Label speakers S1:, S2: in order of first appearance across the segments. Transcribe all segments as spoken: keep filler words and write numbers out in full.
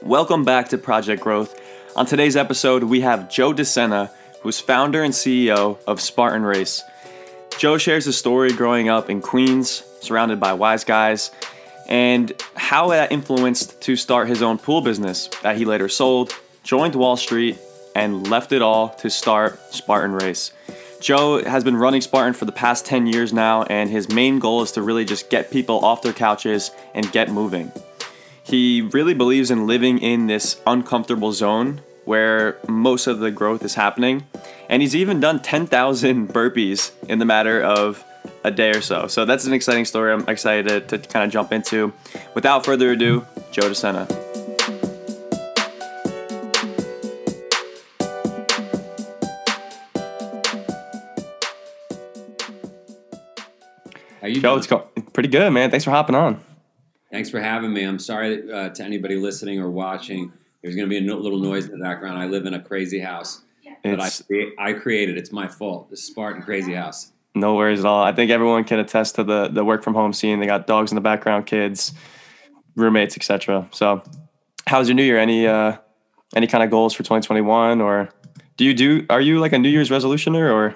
S1: Welcome back to Project Growth. On today's episode, we have Joe DeSena, who's founder and C E O of Spartan Race. Joe shares his story growing up in Queens, surrounded by wise guys, and how that influenced to start his own pool business that he later sold, joined Wall Street, and left it all to start Spartan Race. Joe has been running Spartan for the past ten years now, and his main goal is to really just get people off their couches and get moving. He really believes in living in this uncomfortable zone where most of the growth is happening. And he's even done ten thousand burpees in the matter of a day or so. So that's an exciting story I'm excited to, to kind of jump into. Without further ado, Joe DeSena.
S2: How you
S1: Joe,
S2: doing?
S1: it's going pretty good, man. Thanks for hopping on.
S2: Thanks for having me. I'm sorry uh, to anybody listening or watching. There's going to be a no- little noise in the background. I live in a crazy house that I,
S1: It's
S2: crea- I created. It's my fault. This Spartan crazy house.
S1: no worries at all. I think everyone can attest to the the work from home scene. They got dogs in the background, kids, roommates, et cetera. So, how's your New Year? Any uh, any kind of goals for twenty twenty-one, or do you do? Are you like a New Year's resolutioner, or?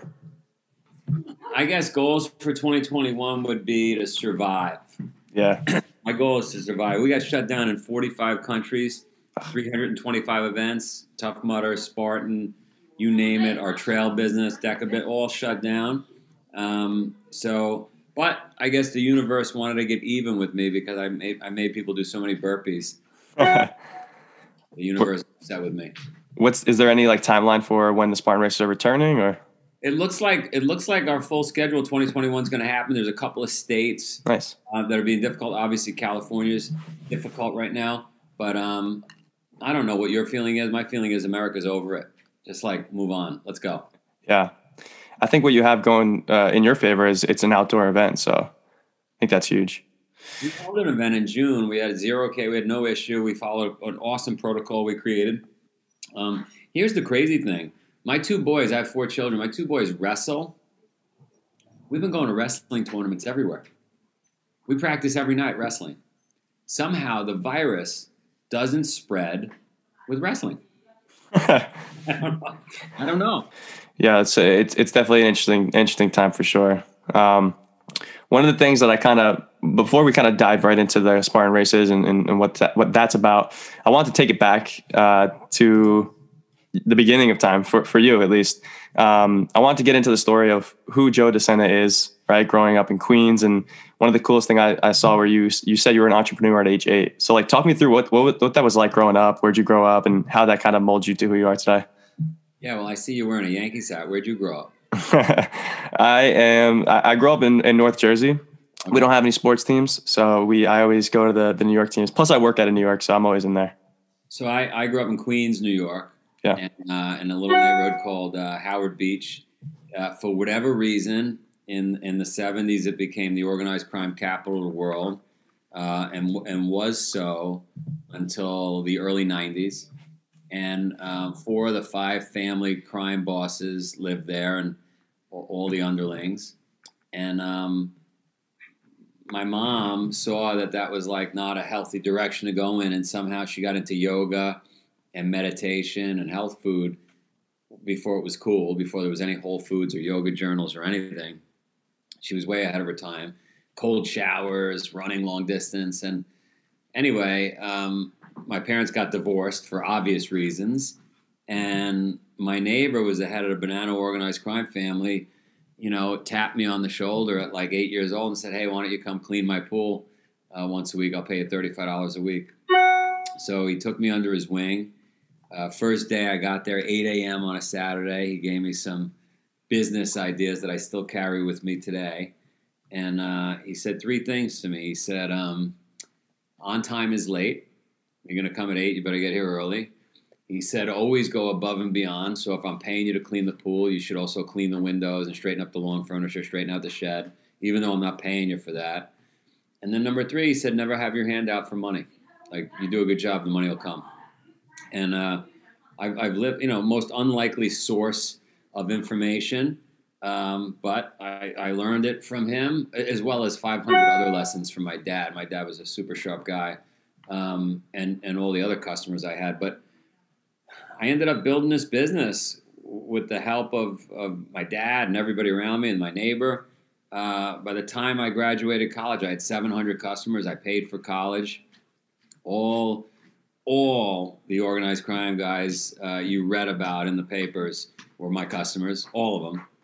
S2: I guess goals for twenty twenty-one would be to survive.
S1: Yeah,
S2: My goal is to survive. We got shut down in forty-five countries, three hundred twenty-five events, Tough Mudder, Spartan, you name it, our trail business, Decabit, all shut down. Um, so, but I guess the universe wanted to get even with me because I made I made people do so many burpees. The universe is upset with me.
S1: what's is there any like timeline for when the Spartan races are returning, or?
S2: It looks like it looks like our full schedule twenty twenty-one is going to happen. There's a couple of states
S1: Nice.
S2: uh, that are being difficult. Obviously, California's difficult right now, but um, I don't know what your feeling is. My feeling is America's over it. Just like move on. Let's go.
S1: Yeah, I think what you have going uh, in your favor is it's an outdoor event, so I think that's huge.
S2: We held an event in June. We had zero K. We had no issue. We followed an awesome protocol we created. Um, here's the crazy thing. My two boys, I have four children. My two boys wrestle. We've been going to wrestling tournaments everywhere. We practice every night wrestling. Somehow the virus doesn't spread with wrestling. I don't know. I don't know.
S1: Yeah, it's it's it's definitely an interesting interesting time for sure. Um, one of the things that I kind of before we kind of dive right into the Spartan races and, and, and what that, what that's about, I want to take it back uh, to the beginning of time for, for you at least. Um, I want to get into the story of who Joe DeSena is, right? Growing up in Queens. And one of the coolest thing I, I saw where you, you said you were an entrepreneur at age eight. So like, talk me through what, what, what that was like growing up. Where'd you grow up and how that kind of molds you to who you are today?
S2: Yeah, well, I see you wearing a Yankees hat. Where'd you grow up?
S1: I am, I, I grew up in, in North Jersey. We don't have any sports teams. So we, I always go to the, the New York teams. Plus I work out in New York, so I'm always in there.
S2: So I, I grew up in Queens, New York.
S1: Yeah.
S2: And, uh, in a little neighborhood called uh, Howard Beach. Uh, for whatever reason, in in the seventies, it became the organized crime capital of the world, uh, and and was so until the early nineties. And um, four of the five family crime bosses lived there, and all the underlings. And um, my mom saw that that was like not a healthy direction to go in, and somehow she got into yoga and meditation and health food before it was cool, before there was any Whole Foods or yoga journals or anything. She was way ahead of her time. Cold showers, running long distance. And anyway, um, my parents got divorced for obvious reasons. And my neighbor was the head of the Banana Organized Crime family, you know, tapped me on the shoulder at like eight years old and said, hey, why don't you come clean my pool uh, once a week? I'll pay you thirty-five dollars a week. So he took me under his wing. Uh, first day I got there, eight a.m. on a Saturday. He gave me some business ideas that I still carry with me today. And uh, he said three things to me. He said, um, on time is late. You're going to come at eight. You better get here early. He said, always go above and beyond. So if I'm paying you to clean the pool, you should also clean the windows and straighten up the lawn furniture, straighten out the shed, even though I'm not paying you for that. And then number three, he said, never have your hand out for money. Like, you do a good job, the money will come. And uh, I've, I've lived, you know, most unlikely source of information, um, but I, I learned it from him, as well as five hundred other lessons from my dad. My dad was a super sharp guy. um, and and all the other customers I had. But I ended up building this business with the help of, of my dad and everybody around me and my neighbor. Uh, by the time I graduated college, I had seven hundred customers. I paid for college. All, all the organized crime guys uh, you read about in the papers were my customers, all of them,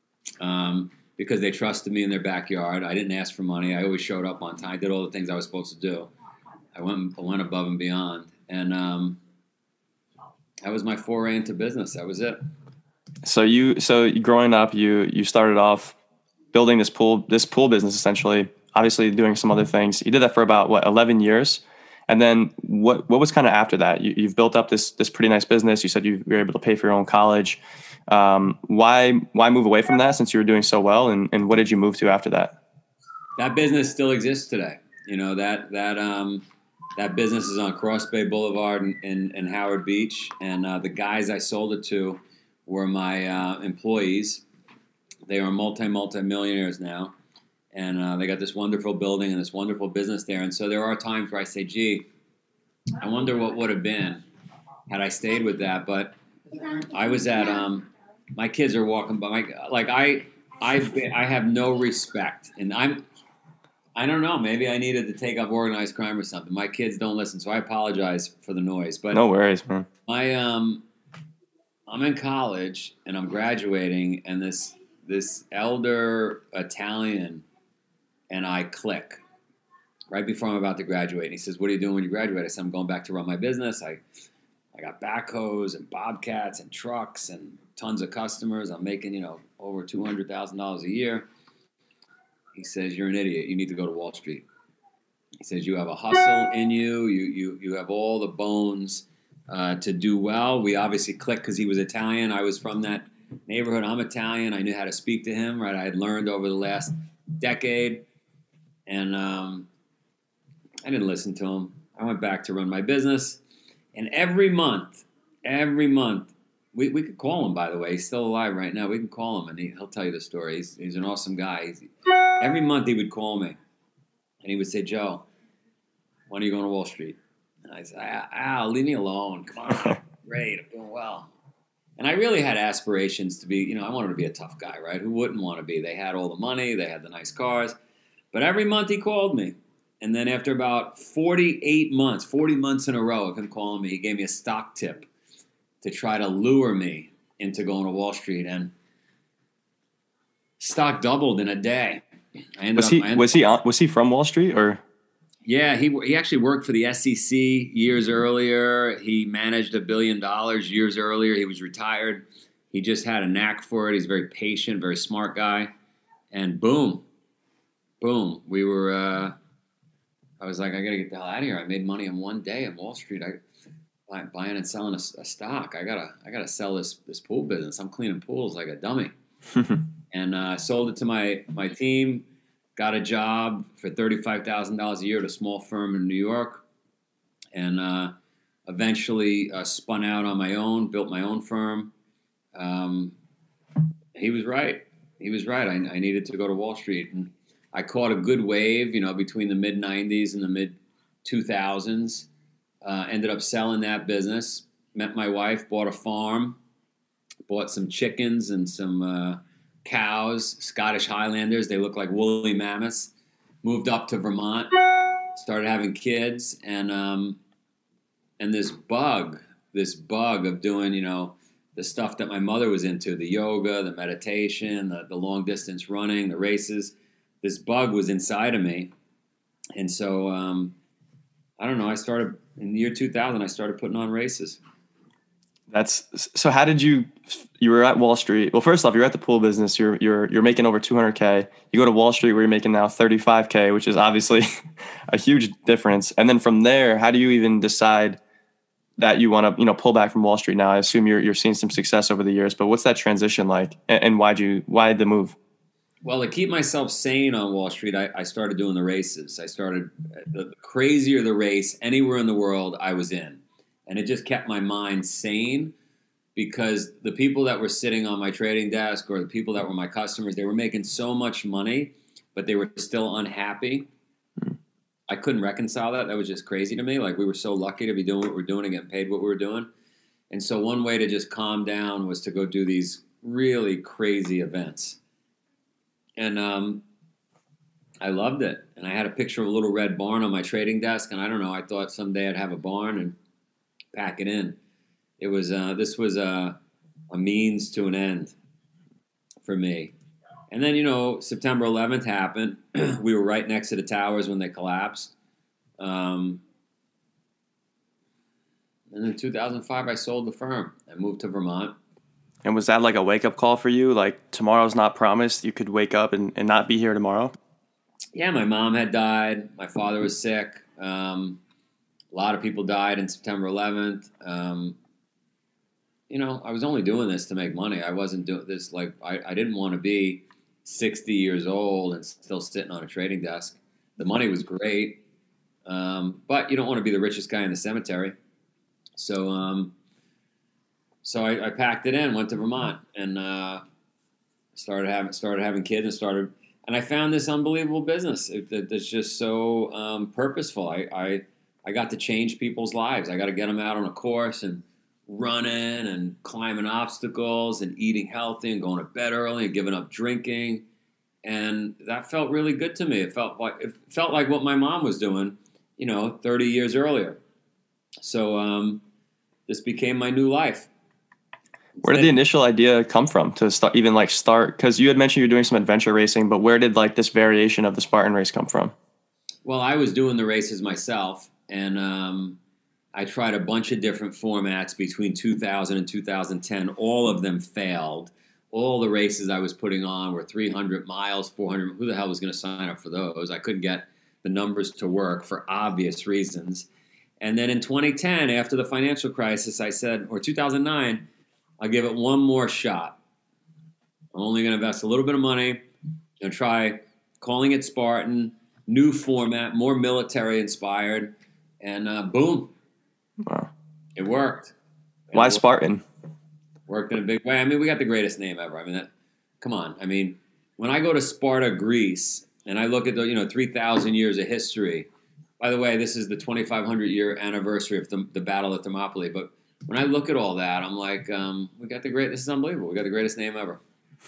S2: um, because they trusted me in their backyard. I didn't ask for money. I always showed up on time. I did all the things I was supposed to do. I went, I went above and beyond. And um, that was my foray into business. That was it.
S1: So you, so growing up, you you started off building this pool this pool business, essentially. Obviously, doing some other things. You did that for about what eleven years, and then what what was kind of after that? You, you've built up this this pretty nice business. You said you were able to pay for your own college. Um, why why move away from that since you were doing so well? And and what did you move to after that?
S2: That business still exists today. You know that that um, that business is on Cross Bay Boulevard in, in, in Howard Beach, and uh, the guys I sold it to were my uh, employees. They are multi multi millionaires now, and uh, they got this wonderful building and this wonderful business there. And so there are times where I say, "Gee, I wonder what would have been had I stayed with that." But I was at um, my kids are walking by. My, like I, I, I have no respect, and I'm. I don't know. Maybe I needed to take up organized crime or something. My kids don't listen, so I apologize for the noise. But
S1: no worries, man.
S2: My um, I'm in college and I'm graduating, and this this elder Italian and I click right before I'm about to graduate. And he says, "What are you doing when you graduate?" I said, "I'm going back to run my business. I I got backhoes and bobcats and trucks and tons of customers. I'm making you know over two hundred thousand dollars a year." He says, "You're an idiot. You need to go to Wall Street." He says, "You have a hustle in you. You you you have all the bones uh, to do well." We obviously clicked because he was Italian. I was from that neighborhood. I'm Italian. I knew how to speak to him. Right, I had learned over the last decade, and um, I didn't listen to him. I went back to run my business, and every month, every month, we we could call him. By the way, he's still alive right now. We can call him, and he, he'll tell you the story. He's, he's an awesome guy. He's, Every month he would call me, and he would say, "Joe, when are you going to Wall Street?" And I said, "Al, leave me alone. Come on, great, I'm doing well." And I really had aspirations to be, you know, I wanted to be a tough guy, right? Who wouldn't want to be? They had all the money, they had the nice cars, but every month he called me. And then after about forty-eight months, forty months in a row of him calling me, he gave me a stock tip to try to lure me into going to Wall Street, and stock doubled in a day. I
S1: was
S2: up,
S1: he
S2: I
S1: was he on, was he from Wall Street or?
S2: Yeah, he he actually worked for the S E C years earlier. He managed a billion dollars years earlier. He was retired. He just had a knack for it. He's very patient, very smart guy. And boom, boom, we were. Uh, I was like, I gotta get the hell out of here. I made money in one day on Wall Street. I buying and selling a, a stock. I gotta I gotta sell this this pool business. I'm cleaning pools like a dummy. And I uh, sold it to my, my team, got a job for thirty-five thousand dollars a year at a small firm in New York, and uh, eventually uh, spun out on my own, built my own firm. Um, he was right. He was right. I, I needed to go to Wall Street. And I caught a good wave, you know, between the mid nineties and the mid two thousands. Uh, ended up selling that business, met my wife, bought a farm, bought some chickens and some uh, cows, Scottish Highlanders. They look like woolly mammoths. Moved up to Vermont, started having kids, and um, and this bug, this bug of doing, you know, the stuff that my mother was into, the yoga, the meditation, the, the long distance running, the races. This bug was inside of me, and so um, I don't know. I started in the year two thousand. I started putting on races.
S1: That's so. How did you? You were at Wall Street. Well, first off, you're at the pool business. You're you're you're making over two hundred K. You go to Wall Street where you're making now thirty-five K, which is obviously a huge difference. And then from there, how do you even decide that you want to you know pull back from Wall Street now? I assume you're you're seeing some success over the years, but what's that transition like? And, and why'd you why the move?
S2: Well, to keep myself sane on Wall Street, I, I started doing the races. I started the crazier the race anywhere in the world I was in. And it just kept my mind sane because the people that were sitting on my trading desk or the people that were my customers, they were making so much money, but they were still unhappy. I couldn't reconcile that. That was just crazy to me. Like we were so lucky to be doing what we're doing and getting paid what we were doing. And so one way to just calm down was to go do these really crazy events. And um, I loved it. And I had a picture of a little red barn on my trading desk. And I don't know, I thought someday I'd have a barn and pack it in. It was, uh, this was a, a means to an end for me. And then, you know, September eleventh happened. We were right next to the towers when they collapsed. Um, and in two thousand five, I sold the firm. I moved to Vermont.
S1: And was that like a wake-up call for you? Like, tomorrow's not promised. You could wake up and, and not be here tomorrow?
S2: Yeah, my mom had died. My father was sick. Um, a lot of people died in September eleventh. Um, you know, I was only doing this to make money. I wasn't doing this like I, I didn't want to be sixty years old and still sitting on a trading desk. The money was great, um, but you don't want to be the richest guy in the cemetery. So, um, so I, I packed it in, went to Vermont, and uh, started having started having kids, and started. And I found this unbelievable business it, it, that's just so um, purposeful. I, I I got to change people's lives. I got to get them out on a course and running and climbing obstacles and eating healthy and going to bed early and giving up drinking. And that felt really good to me. It felt like it felt like what my mom was doing, you know, thirty years earlier. So um, this became my new life.
S1: Where did the initial idea come from to start, even like start? Because you had mentioned you're doing some adventure racing, but where did like this variation of the Spartan race come from?
S2: Well, I was doing the races myself, and um, I tried a bunch of different formats between two thousand and two thousand ten. All of them failed. All the races I was putting on were three hundred miles, four hundred. Who the hell was going to sign up for those? I couldn't get the numbers to work for obvious reasons. And then in twenty ten, after the financial crisis, I said, or two thousand nine, I'll give it one more shot. I'm only going to invest a little bit of money and try calling it Spartan, new format, more military inspired, and uh, boom.
S1: Wow.
S2: It worked.
S1: Why
S2: it
S1: Spartan?
S2: Worked in a big way. I mean, we got the greatest name ever. I mean, that, come on. I mean, when I go to Sparta, Greece, and I look at the, you know, three thousand years of history. By the way, this is the twenty-five hundred year anniversary of the, the Battle of Thermopylae, but when I look at all that, I'm like, um, we got the great. This is unbelievable. We got the greatest name ever.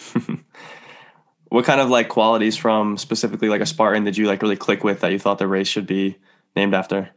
S1: What kind of like qualities from specifically like a Spartan did you like really click with that you thought the race should be named after?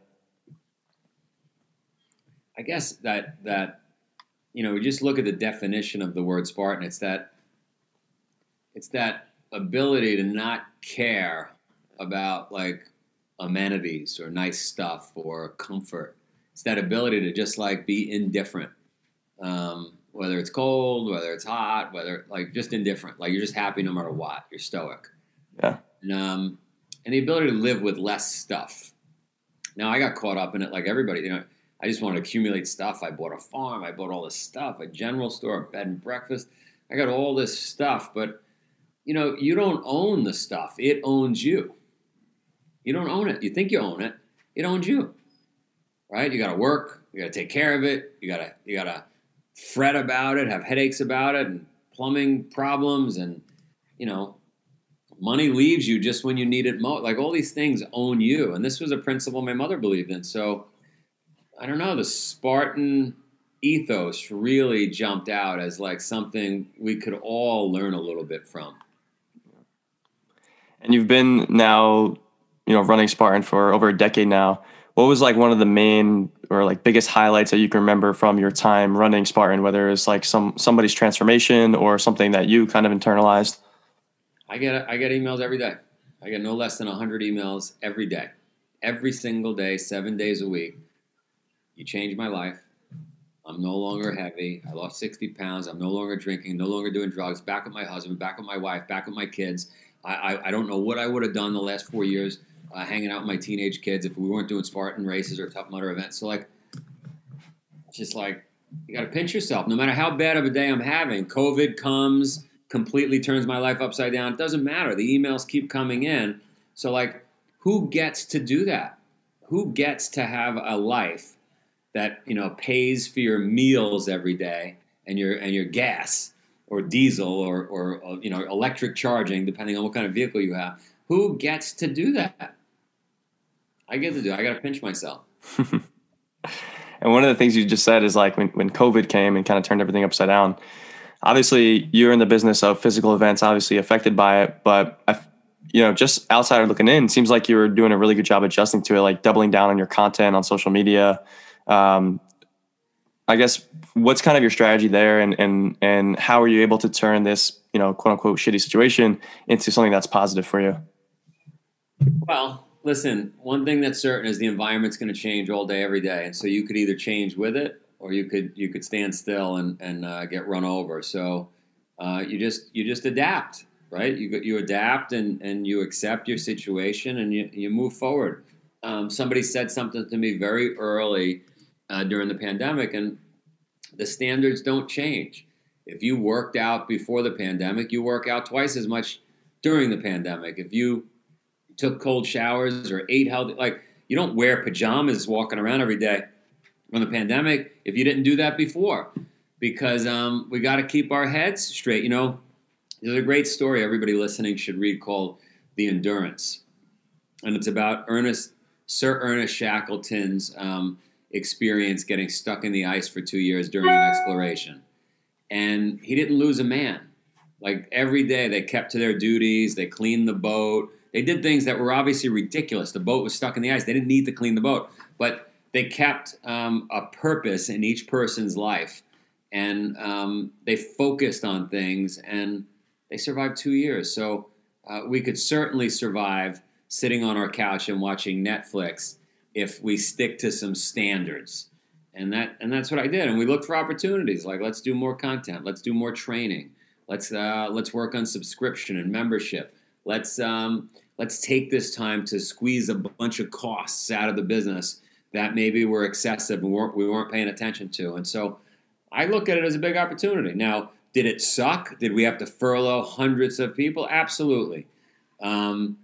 S2: I guess that that you know, we just look at the definition of the word Spartan. It's that it's that ability to not care about like amenities or nice stuff or comfort. It's that ability to just like be indifferent, um, whether it's cold, whether it's hot, whether like just indifferent. Like you're just happy no matter what. You're stoic.
S1: Yeah.
S2: And, um, and the ability to live with less stuff. Now I got caught up in it like everybody. You know, I just want to accumulate stuff. I bought a farm. I bought all this stuff. A general store, a bed and breakfast. I got all this stuff, but you know, you don't own the stuff. It owns you. You don't own it. You think you own it. It owns you. Right? You got to work. You got to take care of it. You got to you got to fret about it, have headaches about it, and plumbing problems, and you know, money leaves you just when you need it most. Like all these things own you, and this was a principle my mother believed in. So I don't know. The Spartan ethos really jumped out as like something we could all learn a little bit from.
S1: And you've been now, you know, running Spartan for over a decade now. What was like one of the main or like biggest highlights that you can remember from your time running Spartan, whether it's like some somebody's transformation or something that you kind of internalized?
S2: I get I get emails every day. I get no less than one hundred emails every day. Every single day, seven days a week. You changed my life. I'm no longer heavy. I lost sixty pounds. I'm no longer drinking, no longer doing drugs. Back with my husband, back with my wife, back with my kids. I, I, I don't know what I would have done the last four years uh, hanging out with my teenage kids if we weren't doing Spartan races or Tough Mudder events. So, like, it's just like, you got to pinch yourself. No matter how bad of a day I'm having, COVID comes, completely turns my life upside down. It doesn't matter. The emails keep coming in. So, like, who gets to do that? Who gets to have a life that, you know, pays for your meals every day and your and your gas or diesel or, or, or, you know, electric charging, depending on what kind of vehicle you have? Who gets to do that? I get to do. I got to pinch myself.
S1: And one of the things you just said is like when, when COVID came and kind of turned everything upside down, obviously you're in the business of physical events, obviously affected by it, but I, you know, just outsider looking in, seems like you were doing a really good job adjusting to it, like doubling down on your content on social media. Um, I guess what's kind of your strategy there, and, and, and how are you able to turn this, you know, quote unquote shitty situation into something that's positive for you?
S2: Well, listen, one thing that's certain is the environment's going to change all day, every day. And so you could either change with it, or you could, you could stand still and, and uh, get run over. So uh, you just, you just adapt, right? You you adapt and, and you accept your situation and you, you move forward. Um, somebody said something to me very early uh, during the pandemic, and the standards don't change. If you worked out before the pandemic, you work out twice as much during the pandemic. If you took cold showers or ate healthy, like you don't wear pajamas walking around every day from the pandemic if you didn't do that before, because um, we got to keep our heads straight. You know, there's a great story everybody listening should read called The Endurance. And it's about Ernest, Sir Ernest Shackleton's um, experience getting stuck in the ice for two years during an exploration. And he didn't lose a man. Like every day they kept to their duties, they cleaned the boat, they did things that were obviously ridiculous. The boat was stuck in the ice. They didn't need to clean the boat, but they kept um, a purpose in each person's life, and um, they focused on things, and they survived two years. So uh, we could certainly survive sitting on our couch and watching Netflix if we stick to some standards. And that and that's what I did. And we looked for opportunities, like let's do more content, let's do more training, let's uh, let's work on subscription and membership. Let's um, let's take this time to squeeze a bunch of costs out of the business that maybe were excessive and weren't, we weren't paying attention to. And so I look at it as a big opportunity. Now, did it suck? Did we have to furlough hundreds of people? Absolutely. Um,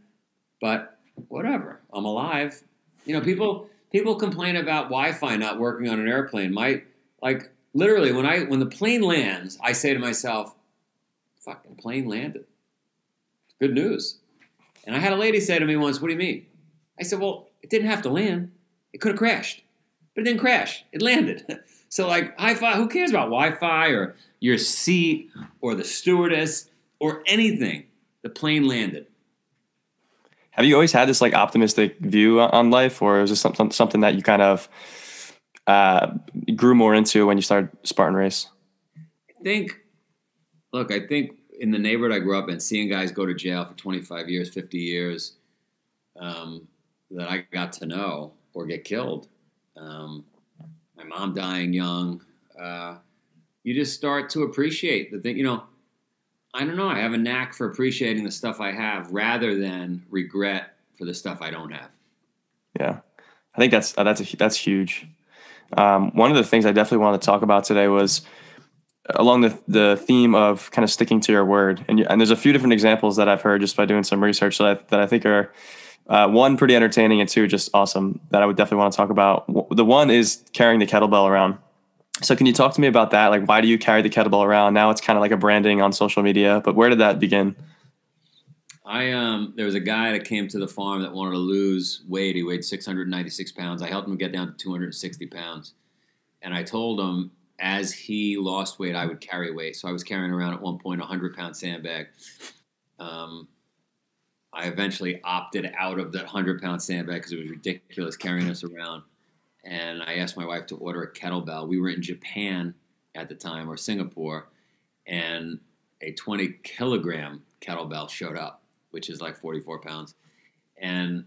S2: but whatever. I'm alive. You know, people people complain about Wi-Fi not working on an airplane. My like literally when I when the plane lands, I say to myself, "Fucking plane landed. Good news." And I had a lady say to me once, "What do you mean?" I said, "Well, it didn't have to land. It could have crashed. But it didn't crash. It landed." So like hi-fi, who cares about Wi-Fi or your seat or the stewardess or anything? The plane landed.
S1: Have you always had this like optimistic view on life, or is this something something that you kind of uh, grew more into when you started Spartan Race?
S2: I think, look, I think in the neighborhood I grew up in, seeing guys go to jail for twenty-five years, fifty years, um, that I got to know or get killed, um, my mom dying young, uh, you just start to appreciate the thing, you know, I don't know, I have a knack for appreciating the stuff I have rather than regret for the stuff I don't have.
S1: Yeah, I think that's, that's, a, that's huge. Um, one of the things I definitely wanted to talk about today was along the the theme of kind of sticking to your word. And, and there's a few different examples that I've heard just by doing some research that I, that I think are uh, one, pretty entertaining, and two, just awesome that I would definitely want to talk about. The one is carrying the kettlebell around. So can you talk to me about that? Like, why do you carry the kettlebell around? Now it's kind of like a branding on social media, but where did that begin?
S2: I um, there was a guy that came to the farm that wanted to lose weight. He weighed six hundred ninety-six pounds. I helped him get down to two hundred sixty pounds. And I told him as he lost weight, I would carry weight. So I was carrying around at one point a one hundred pound sandbag. Um, I eventually opted out of that one hundred pound sandbag because it was ridiculous carrying us around. And I asked my wife to order a kettlebell. We were in Japan at the time, or Singapore, and a twenty kilogram kettlebell showed up, which is like forty-four pounds. And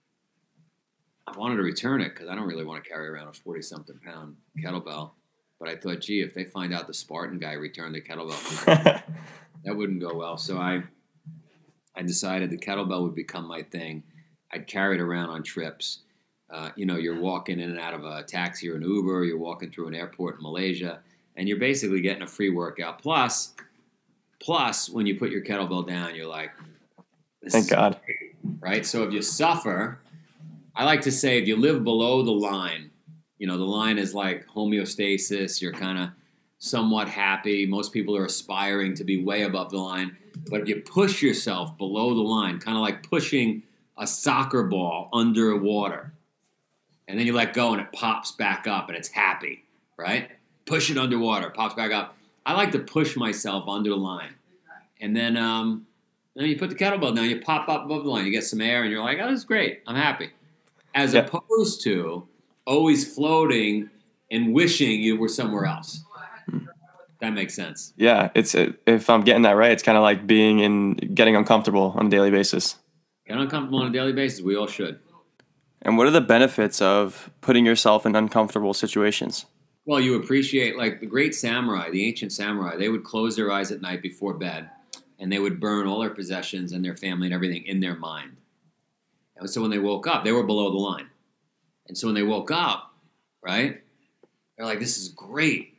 S2: I wanted to return it because I don't really want to carry around a forty-something pound kettlebell. But I thought, gee, if they find out the Spartan guy returned the kettlebell, that wouldn't go well. So I I decided the kettlebell would become my thing. I'd carry it around on trips. Uh, you know, you're walking in and out of a taxi or an Uber, you're walking through an airport in Malaysia, and you're basically getting a free workout. Plus, plus when you put your kettlebell down, you're like, this
S1: thank God.
S2: Great, right? So if you suffer, I like to say if you live below the line, you know, the line is like homeostasis, you're kind of somewhat happy. Most people are aspiring to be way above the line. But if you push yourself below the line, kind of like pushing a soccer ball under water. And then you let go and it pops back up and it's happy, right? Push it underwater, it pops back up. I like to push myself under the line. And then, um, then you put the kettlebell down, you pop up above the line, you get some air, and you're like, oh, this is great, I'm happy. As
S1: yeah.
S2: opposed to always floating and wishing you were somewhere else. That makes sense.
S1: Yeah, it's if I'm getting that right, it's kind of like being in, getting uncomfortable on a daily basis.
S2: Get uncomfortable on a daily basis, we all should.
S1: And what are the benefits of putting yourself in uncomfortable situations?
S2: Well, you appreciate, like the great samurai, the ancient samurai, they would close their eyes at night before bed, and they would burn all their possessions and their family and everything in their mind. And so when they woke up, they were below the line. And so when they woke up, right, they're like, this is great.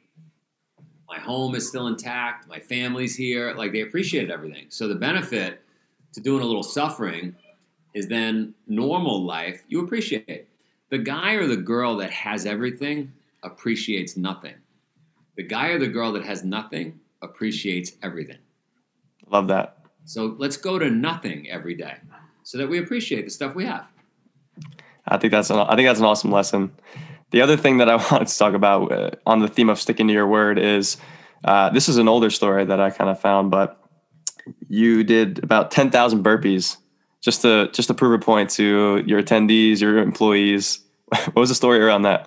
S2: My home is still intact. My family's here. Like, they appreciated everything. So the benefit to doing a little suffering is then normal life, you appreciate. The guy or the girl that has everything appreciates nothing. The guy or the girl that has nothing appreciates everything.
S1: Love that.
S2: So let's go to nothing every day so that we appreciate the stuff we have.
S1: I think that's an, I think that's an awesome lesson. The other thing that I wanted to talk about uh, on the theme of sticking to your word is uh, this is an older story that I kind of found, but you did about ten thousand burpees just to just to prove a point to your attendees, your employees. What was the story around that?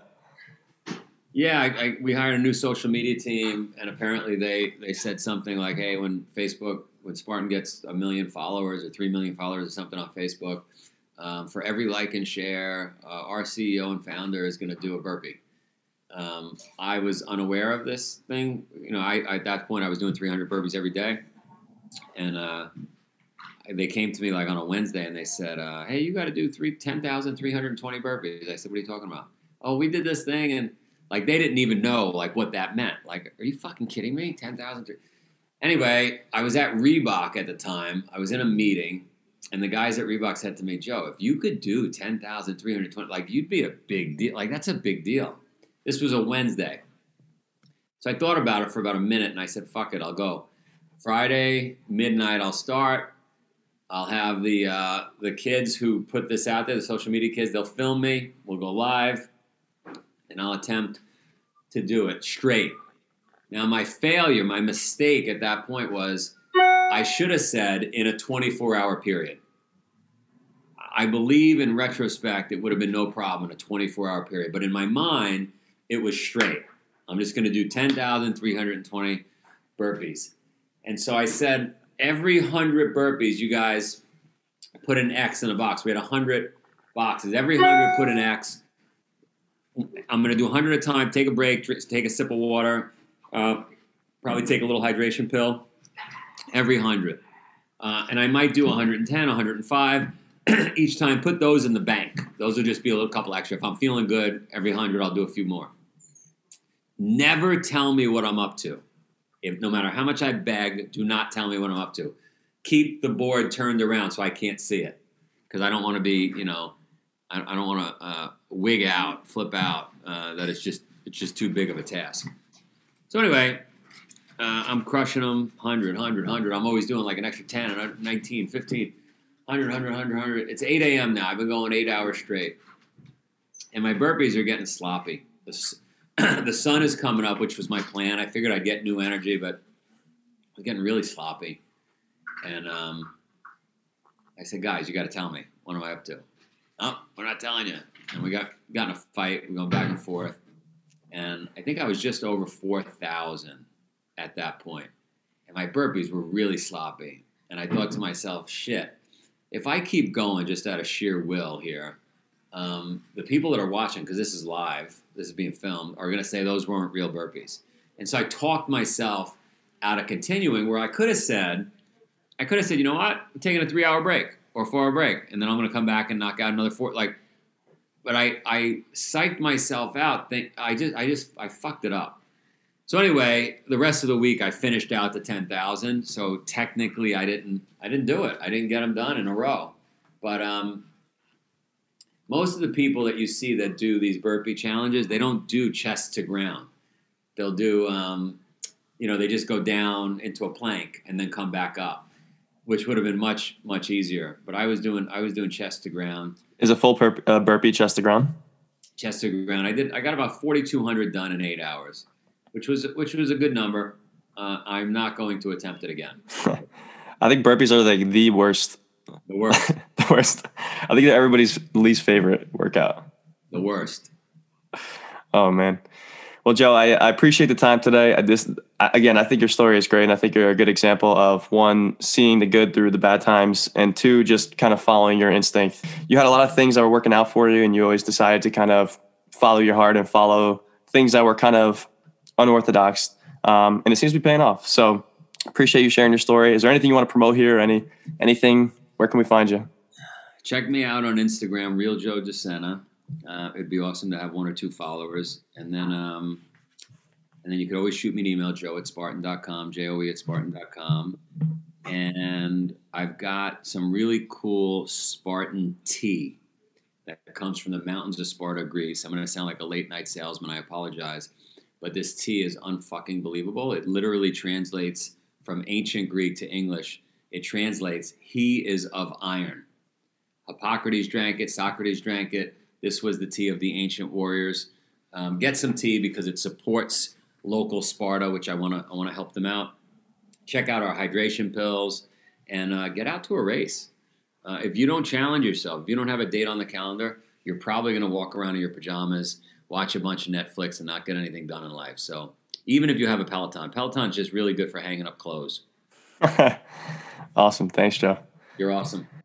S2: Yeah, I, I, we hired a new social media team, and apparently they, they said something like, hey, when Facebook, when Spartan gets a million followers or three million followers or something on Facebook, um, for every like and share, uh, our C E O and founder is going to do a burpee. Um, I was unaware of this thing. You know, I, at that point, I was doing three hundred burpees every day. And uh, they came to me like on a Wednesday, and they said, uh, hey, you got to do three, ten thousand three hundred twenty burpees. I said, what are you talking about? Oh, we did this thing, and like, they didn't even know, like, what that meant. Like, are you fucking kidding me? ten thousand. Anyway, I was at Reebok at the time. I was in a meeting, and the guys at Reebok said to me, Joe, if you could do ten thousand three hundred twenty, like, you'd be a big deal. Like, that's a big deal. This was a Wednesday. So I thought about it for about a minute, and I said, fuck it, I'll go. Friday, midnight, I'll start. I'll have the uh, the kids who put this out there, the social media kids, they'll film me. We'll go live. And I'll attempt to do it straight. Now, my failure, my mistake at that point was I should have said in a twenty-four hour period. I believe in retrospect it would have been no problem in a twenty-four hour period. But in my mind, it was straight. I'm just going to do ten thousand three hundred twenty burpees. And so I said, every one hundred burpees, you guys put an X in a box. We had one hundred boxes. Every one hundred put an X. I'm going to do one hundred at a time, take a break, take a sip of water, uh, probably take a little hydration pill, every one hundred. Uh, and I might do one hundred ten, one hundred five each time. Put those in the bank. Those will just be a little couple extra. If I'm feeling good, every one hundred, I'll do a few more. Never tell me what I'm up to. If no matter how much I beg, do not tell me what I'm up to. Keep the board turned around so I can't see it, because I don't want to be, you know, I, I don't want to uh, wig out, flip out. Uh, that it's just it's just too big of a task. So anyway, uh, I'm crushing them, one hundred, one hundred, one hundred. I'm always doing like an extra ten, nineteen, fifteen, one hundred, one hundred, one hundred, one hundred. It's eight a.m. now. I've been going eight hours straight, and my burpees are getting sloppy. The, the sun is coming up, which was my plan. I figured I'd get new energy, but I was getting really sloppy. And um, I said, guys, you got to tell me. What am I up to? Oh, we're not telling you. And we got, got in a fight. We're going back and forth. And I think I was just over four thousand at that point. And my burpees were really sloppy. And I thought to myself, shit, if I keep going just out of sheer will here, um, the people that are watching, because this is live, this is being filmed, are going to say those weren't real burpees. And so I talked myself out of continuing, where I could have said, I could have said, you know what, I'm taking a three-hour break or a four-hour break, and then I'm going to come back and knock out another four. Like, but I, I psyched myself out. Think I just, I just, I fucked it up. So anyway, the rest of the week I finished out the ten thousand. So technically, I didn't, I didn't do it. I didn't get them done in a row. But um, most of the people that you see that do these burpee challenges, they don't do chest to ground. They'll do, um, you know, they just go down into a plank and then come back up. which would have been much much easier. But I was doing I was doing chest to ground.
S1: Is a full burp, uh, burpee chest to ground?
S2: Chest to ground. I did. I got about forty-two hundred done in eight hours, which was which was a good number. Uh, I'm not going to attempt it again.
S1: I think burpees are like the worst.
S2: The worst.
S1: The worst. I think they're everybody's least favorite workout.
S2: The worst.
S1: Oh man. Well, Joe, I, I appreciate the time today. I just, I, again, I think your story is great, and I think you're a good example of, one, seeing the good through the bad times, and two, just kind of following your instinct. You had a lot of things that were working out for you, and you always decided to kind of follow your heart and follow things that were kind of unorthodox, um, and it seems to be paying off. So appreciate you sharing your story. Is there anything you want to promote here? Any anything? Where can we find you?
S2: Check me out on Instagram, Real Joe DeSena. Uh, it'd be awesome to have one or two followers. And then um, and then you could always shoot me an email, joe at spartan dot com, J O E at spartan dot com. And I've got some really cool Spartan tea that comes from the mountains of Sparta, Greece. I'm going to sound like a late night salesman. I apologize. But this tea is unfucking believable. It literally translates from ancient Greek to English. It translates, he is of iron. Hippocrates drank it. Socrates drank it. This was the tea of the ancient warriors. Um, get some tea because it supports local Sparta, which I want to I want to help them out. Check out our hydration pills and uh, get out to a race. Uh, if you don't challenge yourself, if you don't have a date on the calendar, you're probably going to walk around in your pajamas, watch a bunch of Netflix, and not get anything done in life. So even if you have a Peloton, Peloton's just really good for hanging up clothes.
S1: Awesome. Thanks, Joe.
S2: You're awesome.